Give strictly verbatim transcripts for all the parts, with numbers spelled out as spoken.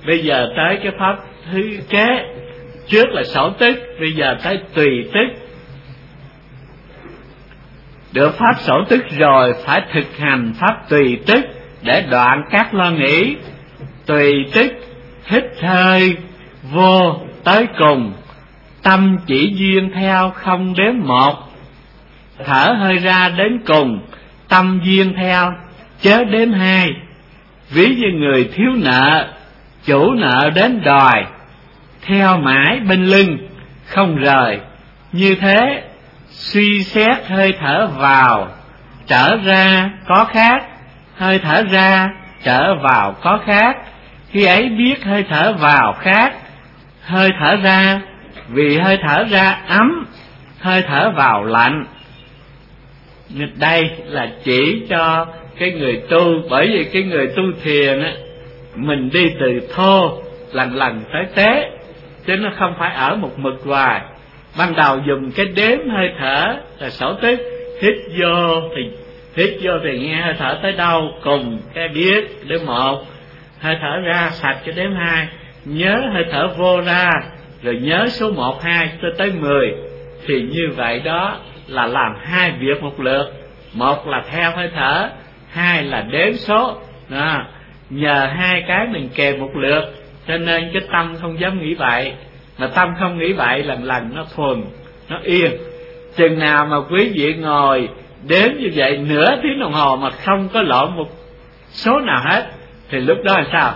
Bây giờ tới cái pháp thứ kế, trước là xổ tức, bây giờ tới tùy tức. Được pháp xổ tức rồi phải thực hành pháp tùy tức để đoạn các lo nghĩ. Tùy tức hít hơi vô tới cùng, tâm chỉ duyên theo không đếm một. Thở hơi ra đến cùng, tâm duyên theo chớ đếm hai. Ví như người thiếu nợ, chủ nợ đến đòi, theo mãi bên lưng không rời. Như thế suy xét hơi thở vào trở ra có khác, hơi thở ra trở vào có khác. Khi ấy biết hơi thở vào khác, hơi thở ra, vì hơi thở ra ấm, hơi thở vào lạnh. Đây là chỉ cho cái người tu, bởi vì cái người tu thiền á, mình đi từ thô lần lần tới tế, chứ nó không phải ở một mực hoài. Ban đầu dùng cái đếm hơi thở là xổ tức, hít vô thì hít vô thì nghe hơi thở tới đâu cùng cái biết đếm một, hơi thở ra sạch cho đếm hai, nhớ hơi thở vô ra rồi nhớ số một hai cho tới mười. Thì như vậy đó là làm hai việc một lượt, một là theo hơi thở, hai là đếm số đó. Nhờ hai cái mình kèm một lượt, cho nên cái tâm không dám nghĩ bậy. Mà tâm không nghĩ bậy lần lần nó thuần, nó yên. Chừng nào mà quý vị ngồi đếm như vậy nửa tiếng đồng hồ mà không có lộn một số nào hết, thì lúc đó là sao?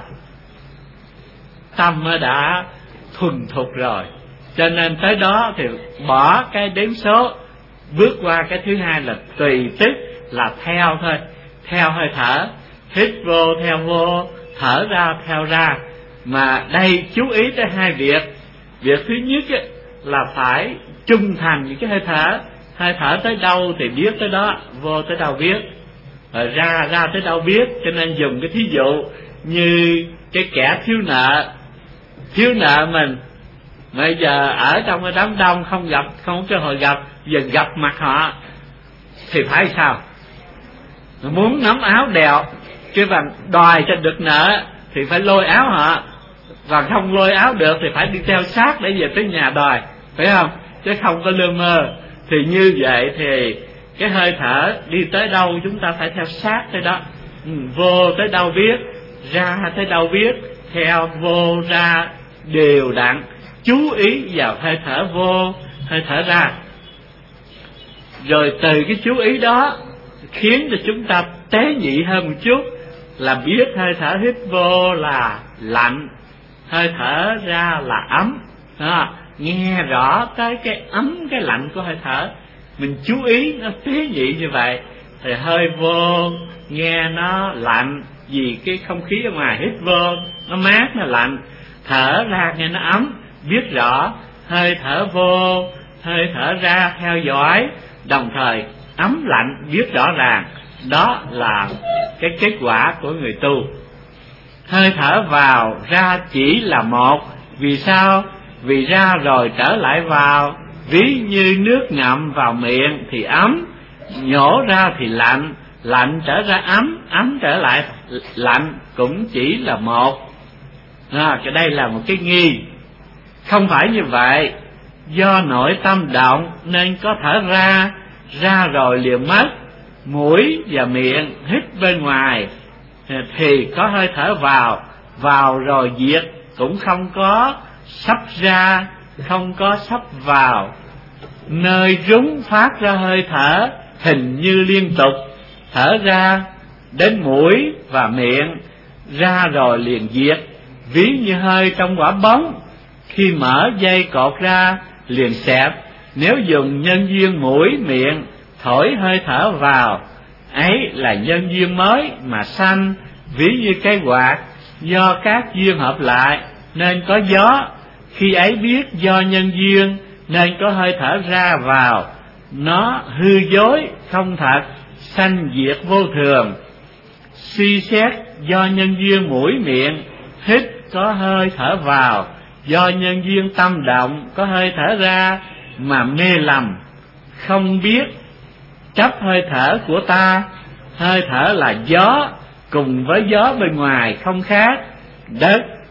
Tâm đã thuần thục rồi. Cho nên tới đó thì bỏ cái đếm số, bước qua cái thứ hai là tùy tức, là theo thôi, theo hơi thở, hít vô theo vô, thở ra theo ra. Mà đây chú ý tới hai việc. Việc thứ nhất ấy, là phải trung thành những cái hơi thở. Hơi thở tới đâu thì biết tới đó, vô tới đâu biết, rồi ra ra tới đâu biết. Cho nên dùng cái thí dụ như cái kẻ thiếu nợ, thiếu nợ mình bây giờ ở trong cái đám đông không gặp, không có cơ hội gặp, giờ gặp mặt họ thì phải sao? Muốn nắm áo đèo cái bằng đòi cho được nợ thì phải lôi áo họ, và không lôi áo được thì phải đi theo sát để về tới nhà đòi, phải không? Chứ không có lơ mơ. Thì như vậy thì cái hơi thở đi tới đâu chúng ta phải theo sát tới đó. Ừ, vô tới đâu biết, ra tới đâu biết, theo vô ra đều đặn, chú ý vào hơi thở vô, hơi thở ra. Rồi từ cái chú ý đó khiến cho chúng ta tế nhị hơn một chút, là biết hơi thở hít vô là lạnh, hơi thở ra là ấm đó. Nghe rõ tới cái ấm cái lạnh của hơi thở, mình chú ý nó tế nhị như vậy thì hơi vô nghe nó lạnh, vì cái không khí ở ngoài hít vô nó mát nó lạnh, thở ra nghe nó ấm, biết rõ hơi thở vô hơi thở ra theo dõi, đồng thời ấm lạnh biết rõ ràng. Đó là cái kết quả của người tu. Hơi thở vào ra chỉ là một. Vì sao? Vì ra rồi trở lại vào. Ví như nước ngậm vào miệng thì ấm, nhổ ra thì lạnh, lạnh trở ra ấm, ấm trở lại lạnh, cũng chỉ là một. À, cái đây là một cái nghi. Không phải như vậy. Do nội tâm động nên có thở ra, ra rồi liền mất. Mũi và miệng hít bên ngoài thì có hơi thở vào, vào rồi diệt, cũng không có sắp ra, không có sắp vào. Nơi rúng phát ra hơi thở hình như liên tục, thở ra đến mũi và miệng, ra rồi liền diệt. Ví như hơi trong quả bóng, khi mở dây cột ra liền xẹp. Nếu dùng nhân duyên mũi miệng thổi hơi thở vào, ấy là nhân duyên mới mà sanh. Ví như cây quạt, do các duyên hợp lại nên có gió, khi ấy biết do nhân duyên nên có hơi thở ra vào. Nó hư dối không thật, sanh diệt vô thường. Suy xét do nhân duyên mũi miệng hít có hơi thở vào, do nhân duyên tâm động có hơi thở ra, mà mê lầm không biết chấp hơi thở của ta. Hơi thở là gió, cùng với gió bên ngoài không khác. Đất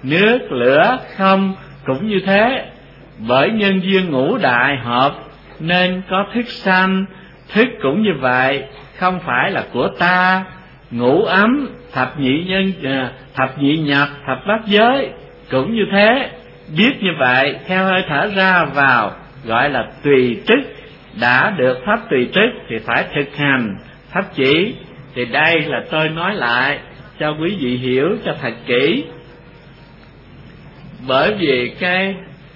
nước, lửa, không cũng như thế. Bởi nhân duyên ngũ đại hợp nên có thức sanh. Thức cũng như vậy, không phải là của ta. Ngũ ấm, thập nhị nhân, thập nhị nhập, thập bát giới cũng như thế. Biết như vậy, theo hơi thở ra vào gọi là tùy tức. Đã được pháp tùy tức thì phải thực hành pháp chỉ. Thì đây là tôi nói lại cho quý vị hiểu cho thật kỹ. Bởi vì cái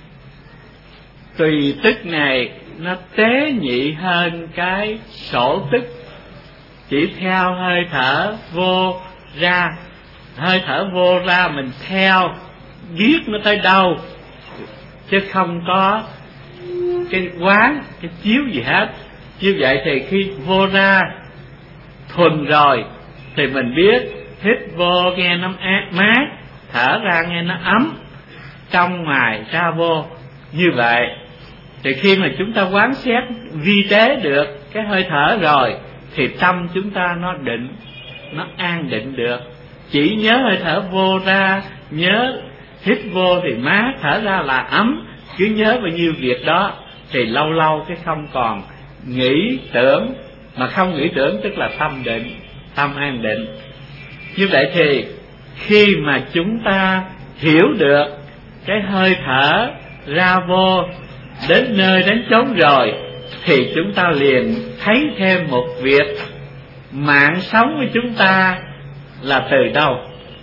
tùy tức này nó tế nhị hơn cái sổ tức. Chỉ theo hơi thở vô ra, hơi thở vô ra mình theo biết nó tới đâu, chứ không có cái quán, cái chiếu gì hết. Như vậy thì khi vô ra thuần rồi thì mình biết hít vô nghe nó mát, thở ra nghe nó ấm, trong ngoài ra vô. Như vậy thì khi mà chúng ta quán xét vi tế được cái hơi thở rồi thì tâm chúng ta nó định, nó an định được. Chỉ nhớ hơi thở vô ra, nhớ hít vô thì mát, thở ra là ấm, cứ nhớ bao nhiêu việc đó thì lâu lâu cái không còn nghĩ tưởng. Mà không nghĩ tưởng tức là tâm định, tâm an định. Như vậy thì khi mà chúng ta hiểu được cái hơi thở ra vô đến nơi đến chốn rồi thì chúng ta liền thấy thêm một việc: mạng sống của chúng ta là từ đâu?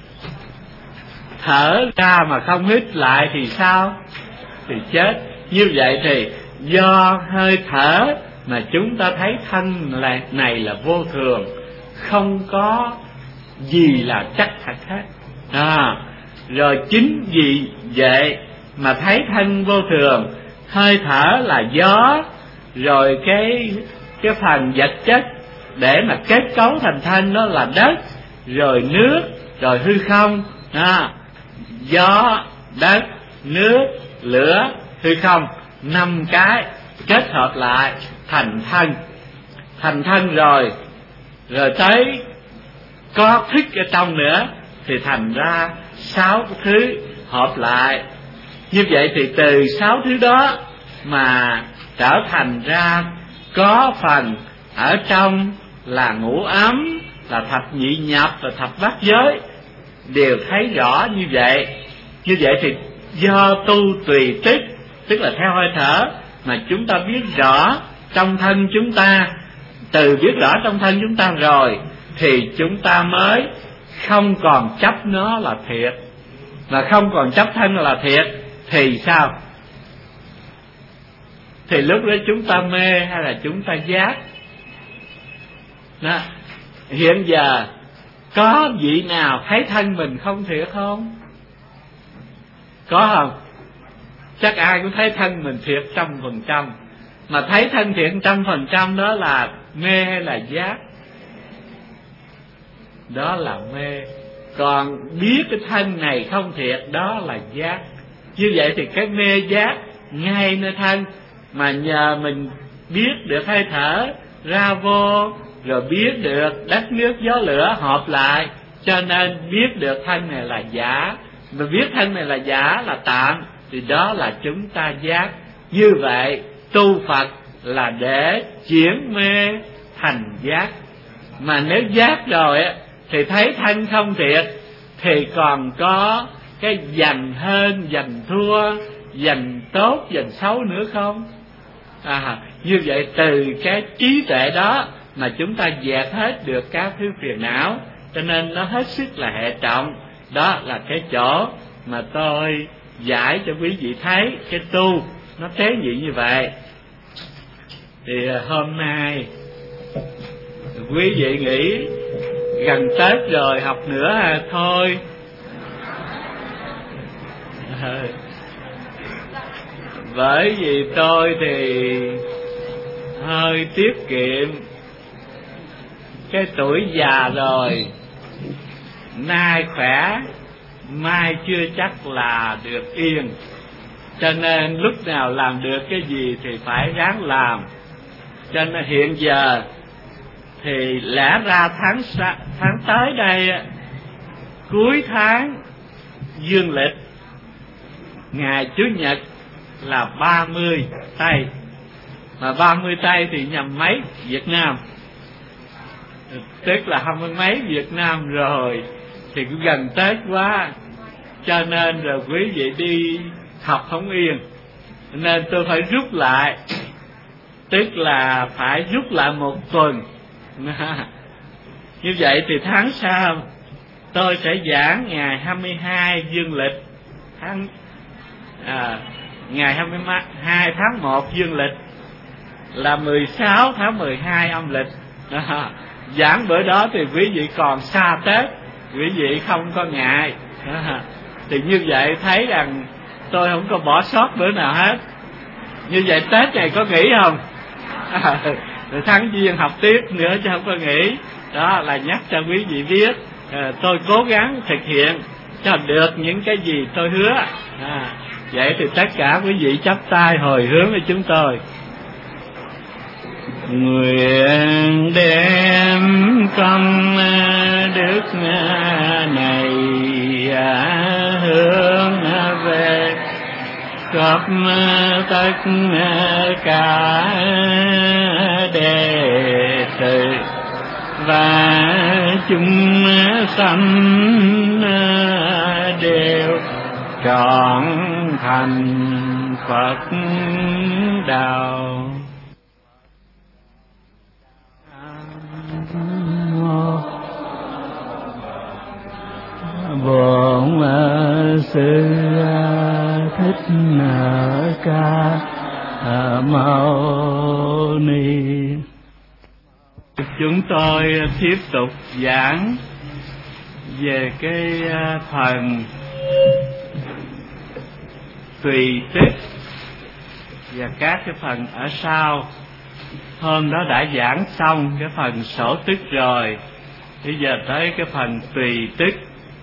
Thở ra mà không hít lại thì sao? Thì chết. Như vậy thì do hơi thở mà chúng ta thấy thân này là vô thường, không có gì là chắc thật hết. À, rồi chính vì vậy mà thấy thân vô thường, hơi thở là gió, rồi cái cái phần vật chất để mà kết cấu thành thân đó là đất, rồi nước, rồi hư không. À, gió, đất, nước, lửa, hư không, năm cái kết hợp lại thành thân. Thành thân rồi, rồi tới có thức ở trong nữa thì thành ra sáu thứ hợp lại. Như vậy thì từ sáu thứ đó mà trở thành ra có phần ở trong là ngũ ấm, là thập nhị nhập, và thập bát giới, đều thấy rõ như vậy. Như vậy thì do tu tùy tức, tức là theo hơi thở mà chúng ta biết rõ trong thân chúng ta. Từ biết rõ trong thân chúng ta rồi thì chúng ta mới không còn chấp nó là thiệt. Mà không còn chấp thân là thiệt thì sao? Thì lúc đó chúng ta mê hay là chúng ta giác? Đó. Hiện giờ có vị nào thấy thân mình không thiệt không? Có không? Chắc ai cũng thấy thân mình thiệt trăm phần trăm. Mà thấy thân thiệt trăm phần trăm đó là mê hay là giác? Đó là mê. Còn biết cái thân này không thiệt đó là giác. Như vậy thì cái mê giác ngay nơi thân. Mà nhờ mình biết được hơi thở ra vô, rồi biết được đất nước gió lửa hợp lại, cho nên biết được thân này là giả. Mà biết thân này là giả là tạm, thì đó là chúng ta giác. Như vậy tu Phật là để chuyển mê thành giác. Mà nếu giác rồi á thì thấy thân không thiệt thì còn có cái giành hơn, giành thua, giành tốt, giành xấu nữa không? À, như vậy từ cái trí tuệ đó mà chúng ta dẹp hết được các thứ phiền não, cho nên nó hết sức là hệ trọng. Đó là cái chỗ mà tôi giải cho quý vị thấy cái tu nó tế nhị như vậy. Thì hôm nay quý vị nghĩ gần Tết rồi học nữa à, thôi. À, bởi vì tôi thì hơi tiết kiệm, cái tuổi già rồi, nay khỏe mai chưa chắc là được yên, cho nên lúc nào làm được cái gì thì phải ráng làm. Cho nên hiện giờ thì lẽ ra tháng tháng tới đây, cuối tháng dương lịch, ngày Chủ nhật là ba mươi Tây. Mà ba mươi Tây thì nhằm mấy Việt Nam, tức là hai mươi mấy Việt Nam rồi, thì cũng gần Tết quá, cho nên rồi quý vị đi học không yên, nên tôi phải rút lại, tức là phải rút lại một tuần. Như vậy thì tháng sau tôi sẽ giảng ngày hai mươi hai dương lịch, tháng à, ngày hai mươi hai tháng một dương lịch là mười sáu tháng mười hai âm lịch. Đó. Giảng bữa đó thì quý vị còn xa Tết, quý vị không có ngại. Đó. Thì như vậy thấy rằng tôi không có bỏ sót bữa nào hết. Như vậy Tết này có nghỉ không? À, tháng Giêng học tiếp nữa chứ không có nghỉ. Đó là nhắc cho quý vị biết, à, tôi cố gắng thực hiện cho được những cái gì tôi hứa. À, vậy thì tất cả quý vị chắp tay hồi hướng với chúng tôi. Nguyện đem công đức này hướng về khắp tất cả đệ tử và chúng sanh đều trọn thành Phật đạo. Bổn Sư Thích Ca Mâu Ni. Chúng tôi tiếp tục giảng về cái phần tùy tích và các cái phần ở sau. Hôm đó đã giảng xong cái phần sổ tức rồi, bây giờ tới cái phần tùy tức.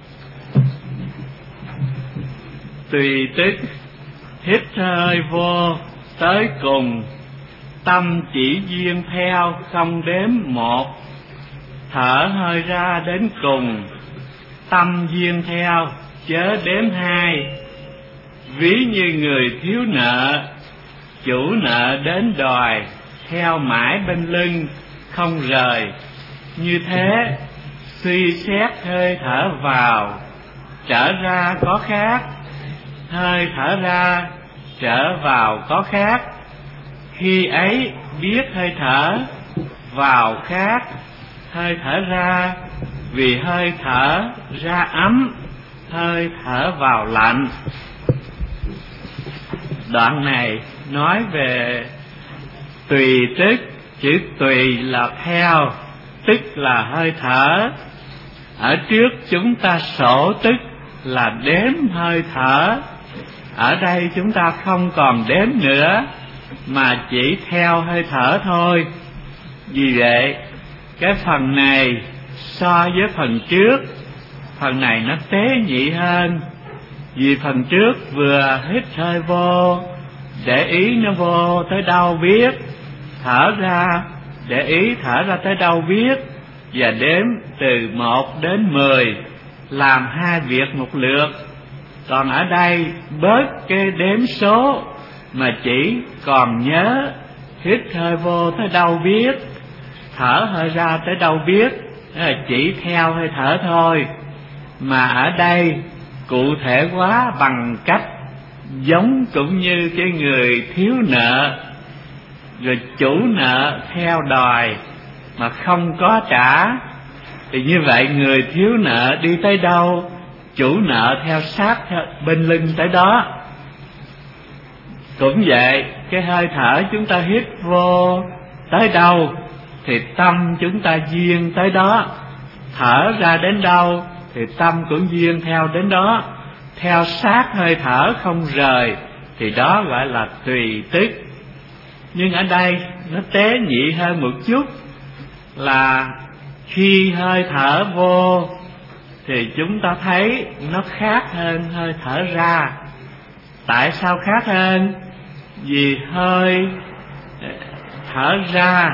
Tùy tức, hít hơi vô tới cùng, tâm chỉ duyên theo không đếm một. Thở hơi ra đến cùng, tâm duyên theo chớ đếm hai. Ví như người thiếu nợ, chủ nợ đến đòi, theo mãi bên lưng không rời. Như thế suy xét hơi thở vào, trở ra có khác, hơi thở ra trở vào có khác. Khi ấy biết hơi thở vào khác, hơi thở ra, vì hơi thở ra ấm, hơi thở vào lạnh. Đoạn này nói về tùy tức. Chữ tùy là theo, tức là hơi thở. Ở trước chúng ta sổ tức là đếm hơi thở. Ở đây chúng ta không còn đếm nữa, mà chỉ theo hơi thở thôi. Vì vậy cái phần này so với phần trước, phần này nó tế nhị hơn. Vì phần trước vừa hít hơi vô, để ý nó vô tới đâu biết, thở ra để ý thở ra tới đâu biết, và đếm từ một đến mười, làm hai việc một lượt. Còn ở đây bớt cái đếm số, mà chỉ còn nhớ hít hơi vô tới đâu biết, thở hơi ra tới đâu biết, chỉ theo hơi thở thôi. Mà ở đây cụ thể hóa bằng cách giống cũng như cái người thiếu nợ, rồi chủ nợ theo đòi mà không có trả. Thì như vậy người thiếu nợ đi tới đâu, chủ nợ theo sát theo bên lưng tới đó. Cũng vậy, cái hơi thở chúng ta hít vô tới đâu thì tâm chúng ta duyên tới đó, thở ra đến đâu thì tâm cũng duyên theo đến đó, theo sát hơi thở không rời, thì đó gọi là tùy tức. Nhưng ở đây nó tế nhị hơn một chút, là khi hơi thở vô thì chúng ta thấy nó khác hơn hơi thở ra. Tại sao khác hơn? Vì hơi thở ra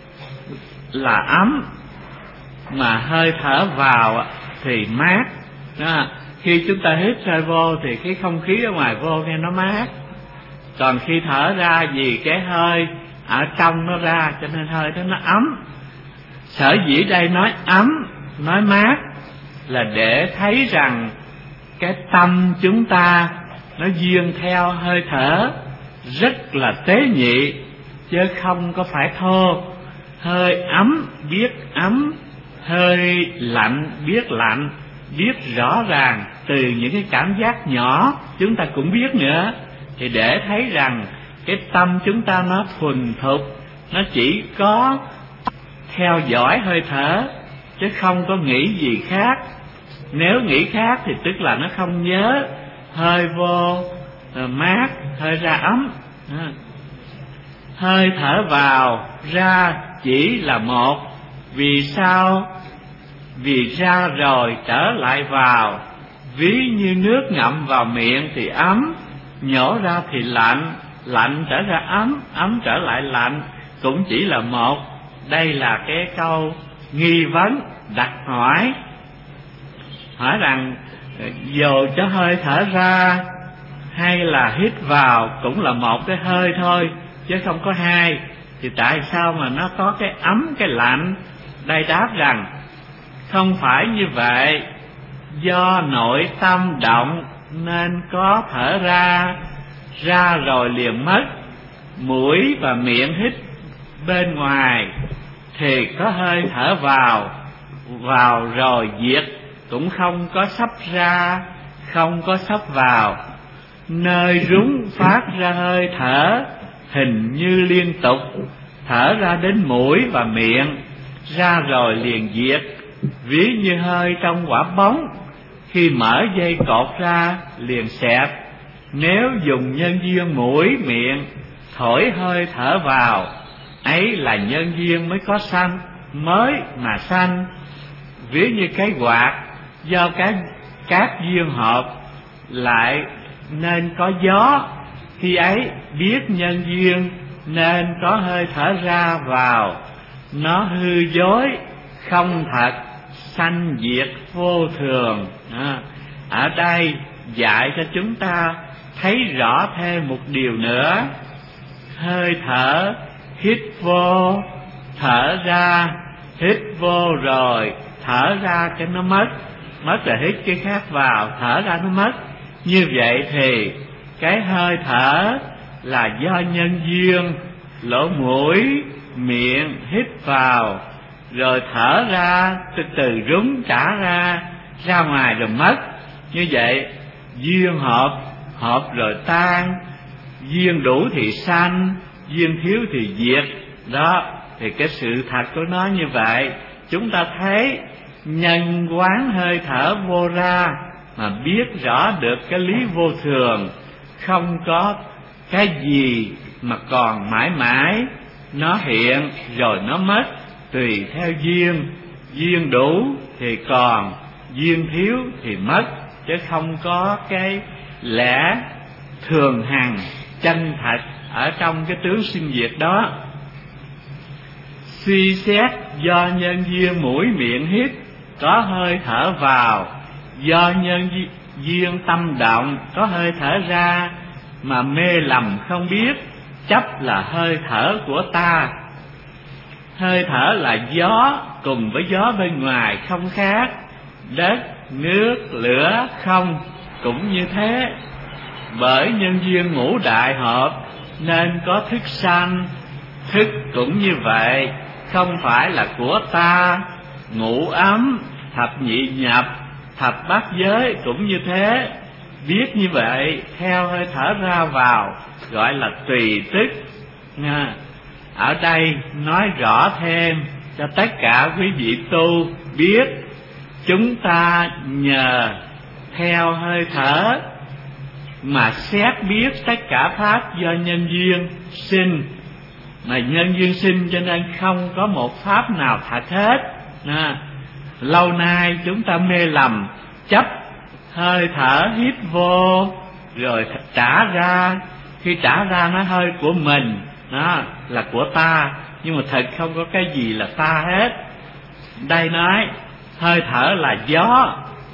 là ấm, mà hơi thở vào thì mát. Đó. Khi chúng ta hít hơi vô thì cái không khí ở ngoài vô nghe nó mát, còn khi thở ra vì cái hơi ở trong nó ra cho nên hơi đó nó ấm. Sở dĩ đây nói ấm, nói mát là để thấy rằng cái tâm chúng ta nó duyên theo hơi thở rất là tế nhị, chứ không có phải thô. Hơi ấm biết ấm, hơi lạnh biết lạnh, biết rõ ràng từ những cái cảm giác nhỏ chúng ta cũng biết nữa, thì để thấy rằng cái tâm chúng ta nó thuần thục, nó chỉ có theo dõi hơi thở chứ không có nghĩ gì khác. Nếu nghĩ khác thì tức là nó không nhớ hơi vô mát, hơi ra ấm. Hơi thở vào ra chỉ là một. Vì sao? Vì ra rồi trở lại vào. Ví như nước ngậm vào miệng thì ấm, nhổ ra thì lạnh, lạnh trở ra ấm, ấm trở lại lạnh, cũng chỉ là một. Đây là cái câu nghi vấn đặt hỏi, hỏi rằng dù cho hơi thở ra hay là hít vào cũng là một cái hơi thôi chứ không có hai, thì tại sao mà nó có cái ấm cái lạnh? Đây đáp rằng không phải như vậy. Do nội tâm động nên có thở ra, ra rồi liền mất. Mũi và miệng hít bên ngoài thì có hơi thở vào, vào rồi diệt, cũng không có sắp ra, không có sắp vào. Nơi rúng phát ra hơi thở hình như liên tục, thở ra đến mũi và miệng, ra rồi liền diệt, ví như hơi trong quả bóng, khi mở dây cột ra liền xẹp. Nếu dùng nhân duyên mũi miệng thổi hơi thở vào, ấy là nhân duyên mới có sanh, mới mà sanh. Ví như cái quạt, do cái các duyên hợp lại nên có gió, khi ấy biết nhân duyên nên có hơi thở ra vào. Nó hư dối không thật, sanh diệt vô thường. À, ở đây dạy cho chúng ta thấy rõ thêm một điều nữa. Hơi thở hít vô, thở ra, hít vô rồi thở ra cái nó mất, mất là hít cái khác vào, thở ra nó mất. Như vậy thì cái hơi thở là do nhân duyên, lỗ mũi miệng hít vào rồi thở ra, từ từ rúng trả ra, ra ngoài rồi mất. Như vậy duyên hợp, hợp rồi tan, duyên đủ thì sanh, duyên thiếu thì diệt. Đó, thì cái sự thật của nó như vậy. Chúng ta thấy nhân quán hơi thở vô ra mà biết rõ được cái lý vô thường, không có cái gì mà còn mãi mãi, nó hiện rồi nó mất, tùy theo duyên. Duyên đủ thì còn, duyên thiếu thì mất, chứ không có cái lẽ thường hằng chân thật ở trong cái tướng sinh diệt đó. Suy xét do nhân duyên mũi miệng hít có hơi thở vào, do nhân duyên tâm động có hơi thở ra, mà mê lầm không biết, chấp là hơi thở của ta. Hơi thở là gió cùng với gió bên ngoài không khác, đất, nước, lửa, không cũng như thế. Bởi nhân duyên ngũ đại hợp nên có thức sanh, thức cũng như vậy, không phải là của ta. Ngũ ấm, thập nhị nhập, thập bát giới cũng như thế. Biết như vậy, theo hơi thở ra vào, gọi là tùy tức. Nha. Ở đây nói rõ thêm cho tất cả quý vị tu biết, chúng ta nhờ theo hơi thở mà xét biết tất cả pháp do nhân duyên sinh. Mà nhân duyên sinh cho nên không có một pháp nào thật hết. À, lâu nay chúng ta mê lầm, chấp hơi thở hít vô rồi trả ra, khi trả ra nó hơi của mình, đó là của ta, nhưng mà thật không có cái gì là ta hết. Đây nói hơi thở là gió,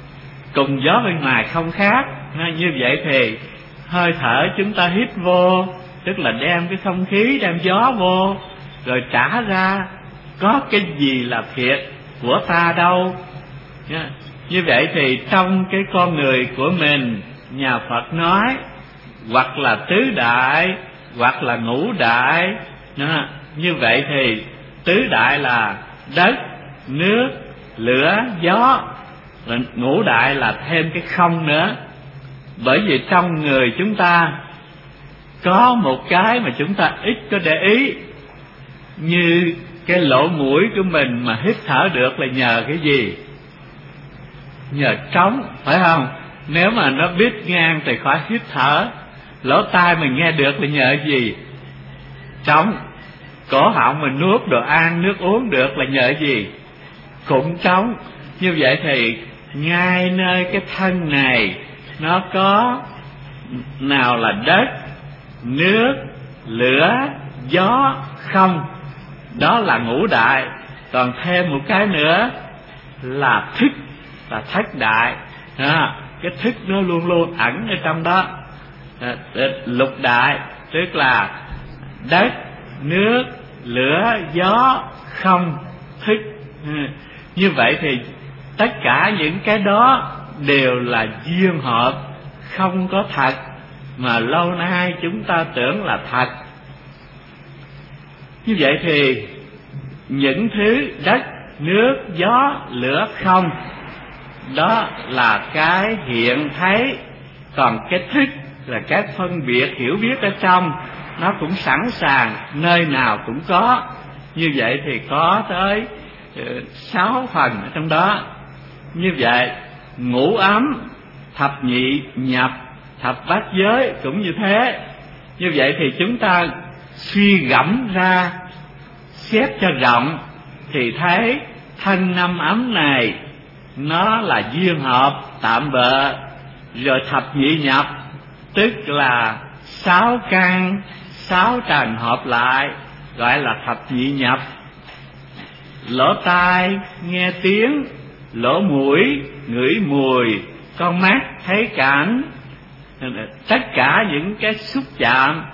cùng gió bên ngoài không khác. Như vậy thì hơi thở chúng ta hít vô, tức là đem cái không khí, đem gió vô, rồi trả ra. Có cái gì là thiệt của ta đâu. Như vậy thì trong cái con người của mình, nhà Phật nói hoặc là tứ đại hoặc là ngũ đại. Như vậy thì tứ đại là đất, nước, lửa, gió, và ngũ đại là thêm cái không nữa. Bởi vì trong người chúng ta có một cái mà chúng ta ít có để ý, như cái lỗ mũi của mình mà hít thở được là nhờ cái gì? Nhờ trống, phải không? Nếu mà nó biết ngang thì khỏi hít thở. Lỗ tai mình nghe được là nhờ gì? Trống. Cổ họng mình nuốt đồ ăn, nước uống được là nhờ gì? Cũng trống. Như vậy thì ngay nơi cái thân này nó có nào là đất, nước, lửa, gió, không. Đó là ngũ đại. Còn thêm một cái nữa là thức, là thất đại. À, cái thức nó luôn luôn ẩn ở trong đó. À, lục đại tức là đất, nước, lửa, gió, không, thức. À, như vậy thì tất cả những cái đó đều là duyên hợp, không có thật, mà lâu nay chúng ta tưởng là thật. Như vậy thì những thứ đất, nước, gió, lửa, không, đó là cái hiện thấy. Còn cái thức là cái phân biệt hiểu biết ở trong, nó cũng sẵn sàng, nơi nào cũng có. Như vậy thì có tới sáu phần ở trong đó. Như vậy ngũ ấm, thập nhị nhập, thập bát giới cũng như thế. Như vậy thì chúng ta suy gẫm ra, xét cho rộng thì thấy thân năm ấm này nó là duyên hợp tạm bợ. Rồi thập nhị nhập tức là sáu căn sáu trần hợp lại, gọi là thập nhị nhập. Lỗ tai nghe tiếng, lỗ mũi ngửi mùi, con mắt thấy cảnh. Tất cả những cái xúc chạm,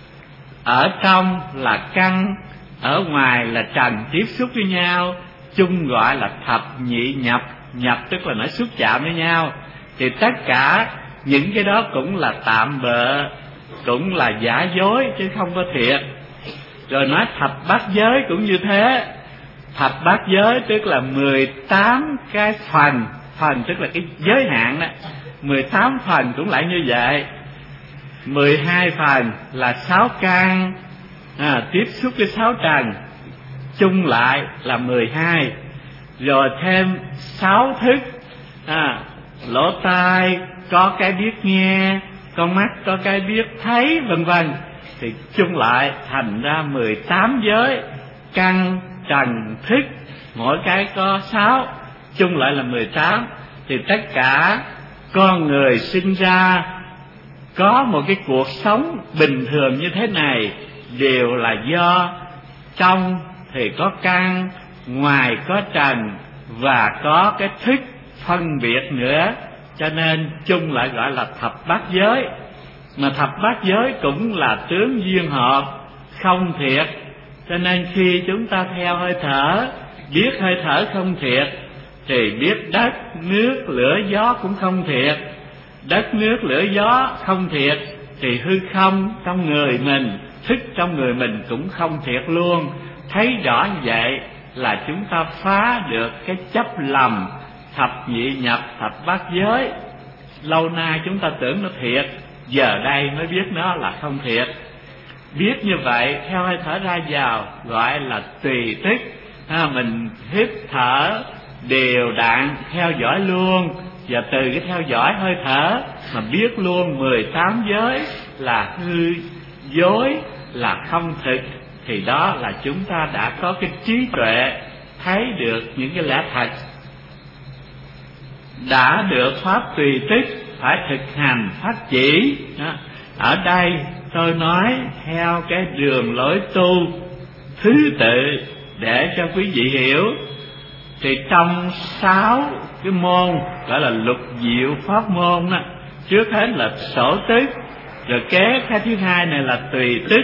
ở trong là căn, ở ngoài là trần tiếp xúc với nhau, chung gọi là thập nhị nhập. Nhập tức là nó xúc chạm với nhau. Thì tất cả những cái đó cũng là tạm bợ, cũng là giả dối chứ không có thiệt. Rồi nói thập bát giới cũng như thế. Thập bát giới tức là mười tám cái phần. Phần tức là cái giới hạn đó. Mười tám phần cũng lại như vậy. Mười hai phần là sáu căn, à, tiếp xúc với sáu trần, chung lại là mười hai. Rồi thêm sáu thức, à, lỗ tai có cái biết nghe, con mắt có cái biết thấy, vân vân, thì chung lại thành ra mười tám giới. Căn, trần, thức, mỗi cái có sáu, chung lại là mười tám. Thì tất cả con người sinh ra có một cái cuộc sống bình thường như thế này đều là do trong thì có căn, ngoài có trần, và có cái thức phân biệt nữa. Cho nên chung lại gọi là thập bát giới. Mà thập bát giới cũng là tướng duyên hợp, không thiệt. Cho nên khi chúng ta theo hơi thở, biết hơi thở không thiệt, thì biết đất, nước, lửa, gió cũng không thiệt. Đất, nước, lửa, gió không thiệt, thì hư không trong người mình, thức trong người mình cũng không thiệt luôn. Thấy rõ như vậy là chúng ta phá được cái chấp lầm thập nhị nhập, thập bát giới. Lâu nay chúng ta tưởng nó thiệt, giờ đây mới biết nó là không thiệt. Biết như vậy, theo hơi thở ra vào gọi là tùy tức. À, mình hít thở đều đặn, theo dõi luôn. Và từ cái theo dõi hơi thở mà biết luôn mười tám giới là hư, dối, là không thực, thì đó là chúng ta đã có cái trí tuệ, thấy được những cái lẽ thật. Đã được pháp tùy tức, phải thực hành phát chỉ. Ở đây tôi nói theo cái đường lối tu thứ tự để cho quý vị hiểu. Thì trong sáu cái môn gọi là lục diệu pháp môn đó, trước hết là sổ tức, rồi kế cái thứ hai này là tùy tức,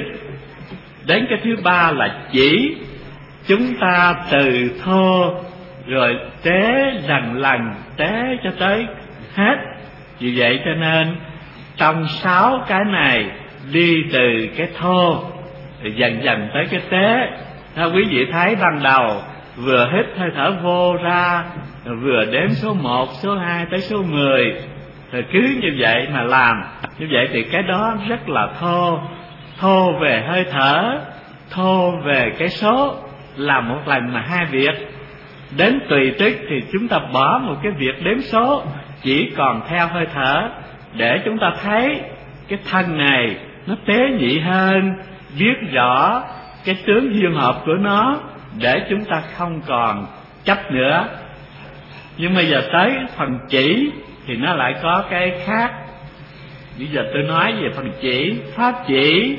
đến cái thứ ba là chỉ. Chúng ta từ thô rồi tế lần lần tế cho tới hết. Vì vậy cho nên trong sáu cái này đi từ cái thô thì dần dần tới cái tế. À, quý vị thấy ban đầu vừa hít hơi thở vô ra, vừa đếm số một, số hai tới số mười, rồi cứ như vậy mà làm. Như vậy thì cái đó rất là thô. Thô về hơi thở, thô về cái số, làm một lần mà hai việc. Đến tùy tức thì chúng ta bỏ một cái việc đếm số, chỉ còn theo hơi thở, để chúng ta thấy cái thân này nó tế nhị hơn, biết rõ cái tướng duyên hợp của nó, để chúng ta không còn chấp nữa. Nhưng bây giờ tới phần chỉ thì nó lại có cái khác. Bây giờ tôi nói về phần chỉ. Pháp chỉ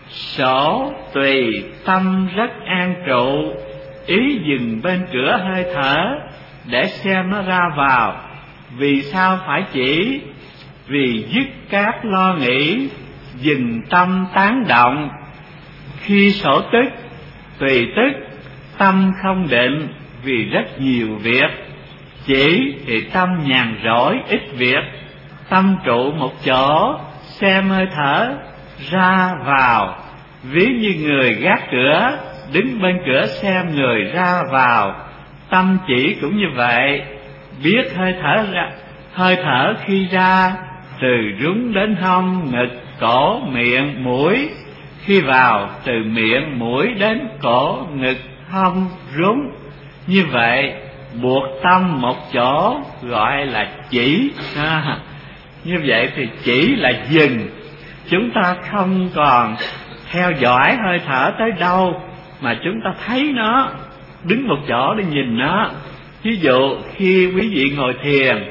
sổ tùy tâm rất an trụ, ý dừng bên cửa hơi thở để xem nó ra vào. Vì sao phải chỉ? Vì dứt các lo nghĩ, dừng tâm tán động. Khi sổ tức, tùy tức, tâm không định vì rất nhiều việc. Chỉ thì tâm nhàn rỗi ít việc, tâm trụ một chỗ, xem hơi thở ra vào. Ví như người gác cửa, đứng bên cửa xem người ra vào. Tâm chỉ cũng như vậy, biết hơi thở ra, hơi thở khi ra, từ rúng đến hông, ngực, cổ, miệng, mũi. Khi vào, từ miệng, mũi đến cổ, ngực, hông, rúng. Như vậy buộc tâm một chỗ gọi là chỉ. À, như vậy thì chỉ là dừng. Chúng ta không còn theo dõi hơi thở tới đâu, mà chúng ta thấy nó, đứng một chỗ để nhìn nó. Ví dụ khi quý vị ngồi thiền,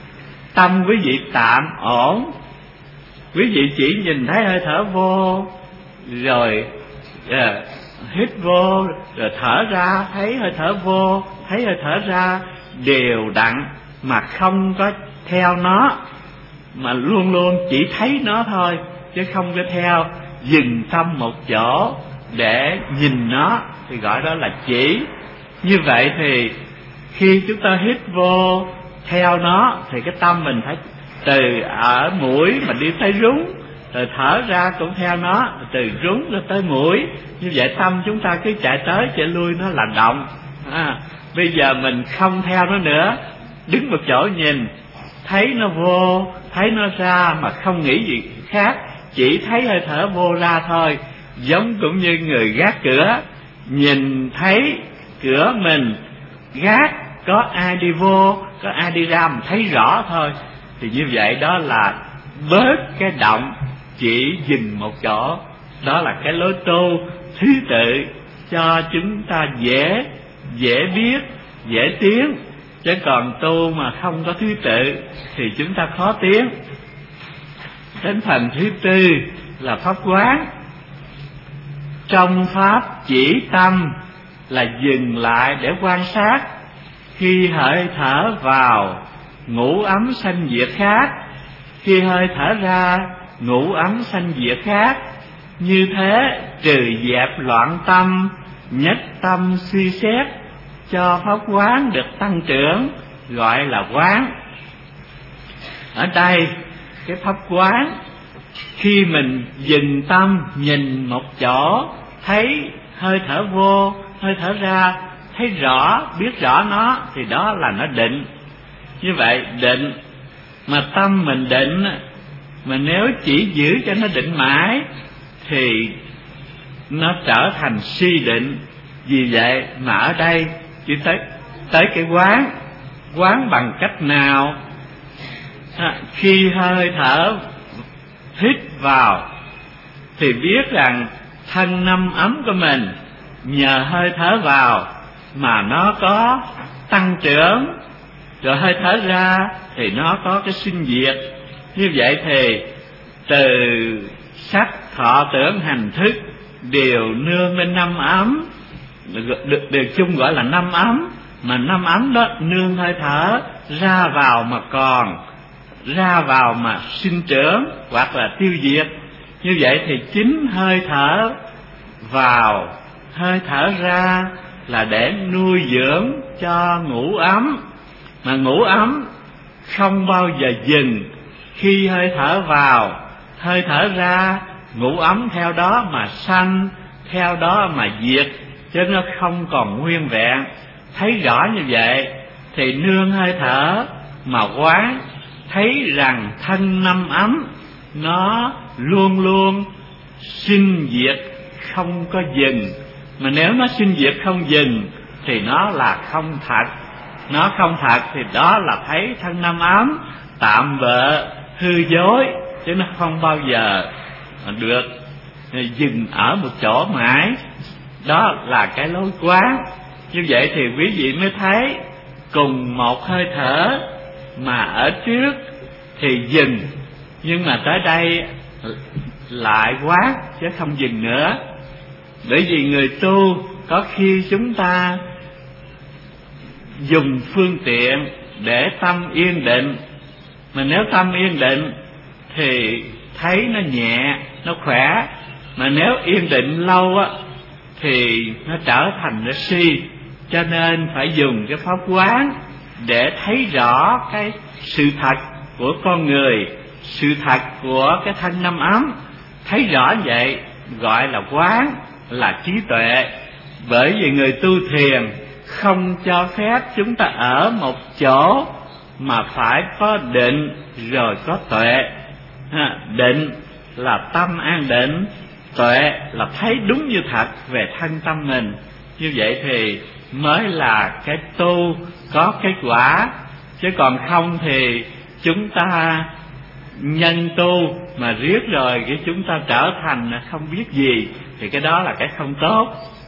tâm quý vị tạm ổn, quý vị chỉ nhìn thấy hơi thở vô, rồi yeah, hít vô, rồi thở ra, thấy hơi thở vô, thấy hơi thở ra đều đặn, mà không có theo nó, mà luôn luôn chỉ thấy nó thôi, chứ không có theo. Dừng tâm một chỗ để nhìn nó thì gọi đó là chỉ. Như vậy thì khi chúng ta hít vô theo nó thì cái tâm mình phải từ ở mũi mà đi tới rúng, rồi thở ra cũng theo nó, từ rúng ra tới mũi. Như vậy tâm chúng ta cứ chạy tới chạy lui, nó là động. À, bây giờ mình không theo nó nữa, đứng một chỗ nhìn, thấy nó vô, thấy nó ra mà không nghĩ gì khác, chỉ thấy hơi thở vô ra thôi. Giống cũng như người gác cửa, nhìn thấy cửa mình gác, có ai đi vô, có ai đi ra mình thấy rõ thôi. Thì như vậy đó là bớt cái động, chỉ dừng một chỗ. Đó là cái lối tu thứ tự cho chúng ta dễ dễ biết, dễ tiến. Chứ còn tu mà không có thứ tự thì chúng ta khó tiến. Đến phần thứ tư là pháp quán. Trong pháp chỉ tâm là dừng lại để quan sát. Khi hơi thở vào, ngũ ấm sanh diệt khác. Khi hơi thở ra, ngũ ấm sanh diệt khác. Như thế trừ dẹp loạn tâm, nhất tâm suy xét, cho pháp quán được tăng trưởng, gọi là quán. Ở đây cái pháp quán, khi mình dừng tâm nhìn một chỗ, thấy hơi thở vô, hơi thở ra, thấy rõ, biết rõ nó, thì đó là nó định. Như vậy định mà tâm mình định, mà nếu chỉ giữ cho nó định mãi thì nó trở thành suy định. Vì vậy mà ở đây chỉ tới tới cái quán. Quán bằng cách nào? À, khi hơi thở hít vào thì biết rằng thân năm ấm của mình nhờ hơi thở vào mà nó có tăng trưởng, rồi hơi thở ra thì nó có cái sinh diệt. Như vậy thì từ sắc thọ tưởng hành thức đều nương lên năm ấm, được, được, được chung gọi là năm ấm. mà năm ấm đó nương hơi thở ra vào mà còn, ra vào mà sinh trưởng hoặc là tiêu diệt. Như vậy thì chính hơi thở vào, hơi thở ra là để nuôi dưỡng cho ngũ ấm. Mà ngũ ấm không bao giờ dừng. Khi hơi thở vào, hơi thở ra, ngũ ấm theo đó mà sanh, theo đó mà diệt, chứ nó không còn nguyên vẹn. Thấy rõ như vậy thì nương hơi thở mà quán, thấy rằng thân năm ấm nó luôn luôn sinh diệt không có dừng. Mà nếu nó sinh diệt không dừng thì nó là không thật. Nó không thật thì đó là thấy thân năm ấm tạm bợ hư dối, chứ nó không bao giờ được dừng ở một chỗ mãi. Đó là cái lối quán. Như vậy thì quý vị mới thấy cùng một hơi thở mà ở trước thì dừng, nhưng mà tới đây lại quán chứ không dừng nữa. Bởi vì người tu có khi chúng ta dùng phương tiện để tâm yên định, mà nếu tâm yên định thì thấy nó nhẹ, nó khỏe. Mà nếu yên định lâu á thì nó trở thành nó si. Cho nên phải dùng cái pháp quán để thấy rõ cái sự thật của con người, sự thật của cái thân năm ấm. Thấy rõ vậy gọi là quán, là trí tuệ. Bởi vì người tu thiền không cho phép chúng ta ở một chỗ mà phải có định rồi có tuệ. Định là tâm an định, tuệ là thấy đúng như thật về thân tâm mình. Như vậy thì mới là cái tu có kết quả. Chứ còn không thì chúng ta nhân tu mà riết rồi cái chúng ta trở thành không biết gì, thì cái đó là cái không tốt.